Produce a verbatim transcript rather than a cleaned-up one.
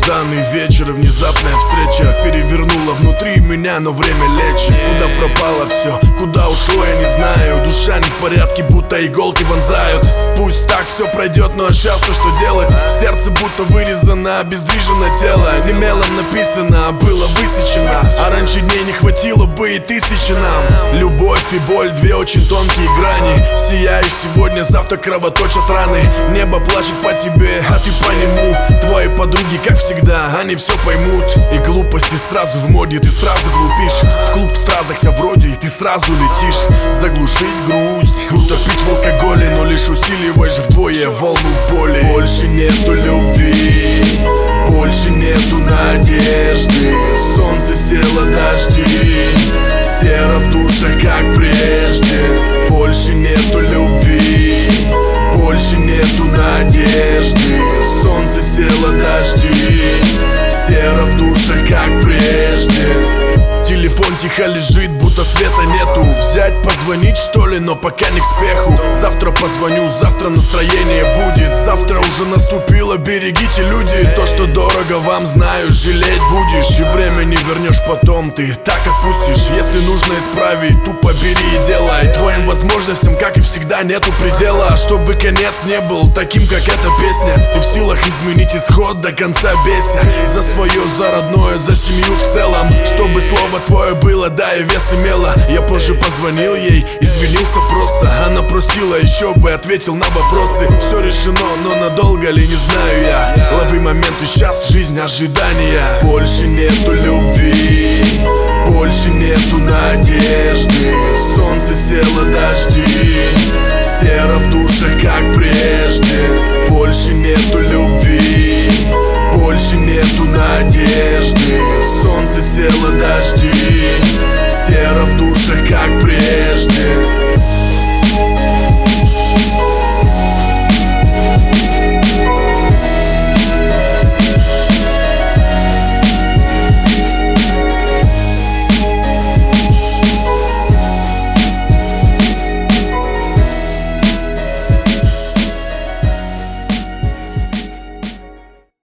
долгожданный вечер, внезапная встреча перевернула внутри меня, но время лечит. Куда пропало все, куда ушло, я не знаю. Душа не в порядке, будто иголки вонзают. Пусть так все пройдет, но сейчас-то что делать? Сердце будто вырезано, обездвижено тело. Не мелом написано, а было высечено. А раньше дней не хватило бы и тысячи нам. Любовь и боль, две очень тонкие грани. Сияешь сегодня, завтра кровоточат раны. Небо плачет по тебе, а ты по нему. Твои подруги, как всегда, они все поймут. И глупости сразу в моде, ты сразу глупишь. В клуб в стразах вся вроде, и ты сразу летишь. Заглушить грусть, утопить в алкоголе, но лишь усиливаешь вдвое волну боли. Больше нету любви, больше нету надежды. Солнце село, дожди, серо в душе, как прежде. Больше нету любви, больше нету надежды. Солнце село, дожди, серо в душе, как прежде. Телефон тихо лежит, будто света нету. Взять, позвонить что ли, но пока не к спеху. Завтра позвоню, завтра настроение будет. Завтра уже наступило, берегите, люди. То, что дорого вам, знаю, жалеть будешь. И время не вернешь потом, ты так отпустишь. Если нужно исправить, тупо бери и делай. Твоим возможностям, как и всегда, нету предела. Чтобы конец не был таким, как эта песня. Ты в силах изменить исход, до конца бейся. За свое, за родное, за семью в целом. Чтобы слово твое было, да, и вес имело. Я позже позвонил ей, извинился просто. Она простила, еще бы ответил на вопросы. Все решено, но надолго ли, не знаю я. Лови момент и сейчас жизнь ожидания. Больше нету любви, больше нету надежды. Солнце село, дожди, серо в душе, как прежде. Больше нету любви, больше нету надежды. Солнце село, дожди, серо в душе, как прежде.